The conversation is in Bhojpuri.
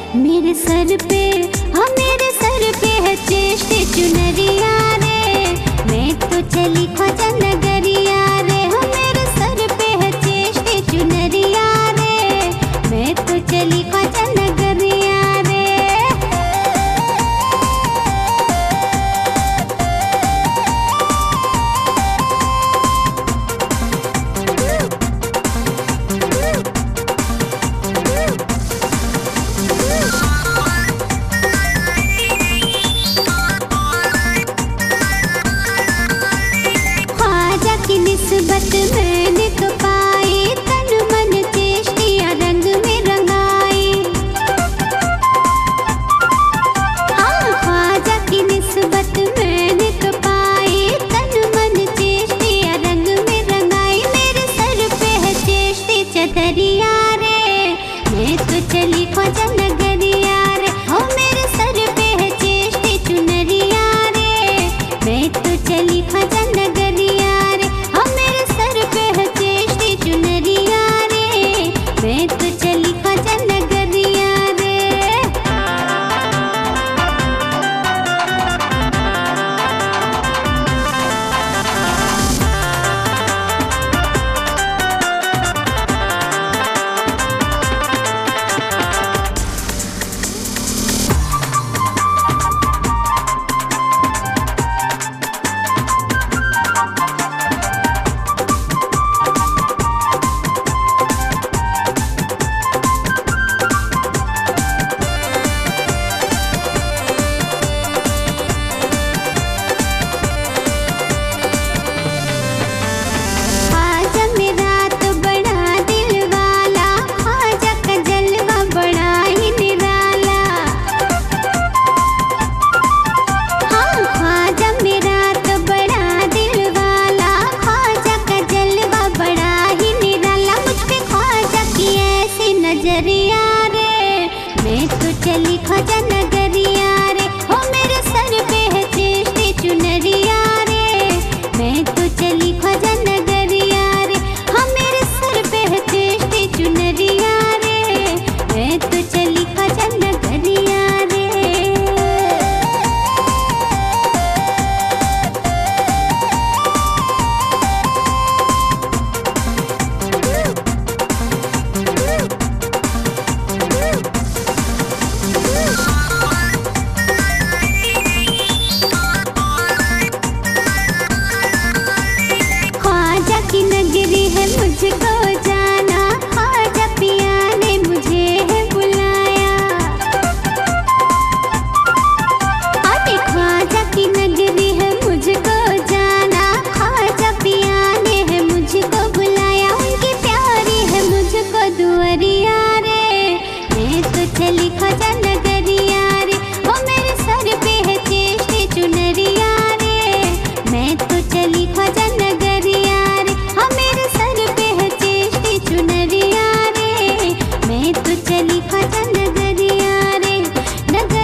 मेरे सर पे, हाँ मेरे सर पे है चेष्ट चुनरिया रे, मैं तो चली ख्वाजा नगरिया रे। हाँ मेरे सर पे है चेष्ट चुनरिया रे, मैं तो चली ख्वाजा नगरिया रे। निस्बत मैंने तो पाई, तन मन चेष्टियाँ रंग में रंगाई। हाँ ख्वाजा की निस्बत मैंने तो पाई, तन मन चेष्टियाँ रंग में रंगाई। मेरे सर पे है चेष्टी चदरिया रे, मैं तो चली ख्वाजा नगरिया रे। हो मेरे सर पे है चेष्टी चुनरिया रे, मैं तो चली ख्वाजा नगरिया रे। चुनरिया रे, मैं तो चली ख्वाजा नगरिया रे। नजरिया रे, मैं तो चली ख्वाजा नगरिया रे। हो मेरे सर पे है चेष्टी चुनरिया रे, मैं तो चली ख्वाजा नगरिया रे। हाँ मेरे सर पे है चेष्टी चुनरिया रे, मैं तो चली ख्वाजा नगरिया रे। मुझको जाना ख्वाजा पिया ने मुझे है बुलाया। अरे ख्वाजा की नगरी है मुझको जाना, ख्वाजा पिया ने है मुझको बुलाया। उनकी प्यारी है मुझको दुआरिया रे, मैं तो चली ख्वाजा नगरिया रे। वो मेरे सर पे है चेष्टी चुनरिया रे, मैं तो चली ख्वाजा नगरिया रे। हाँ मेरे सर पे है चेष्टी चुनरिया रे, मैं तो चली ख्वाजा नगरिया रे।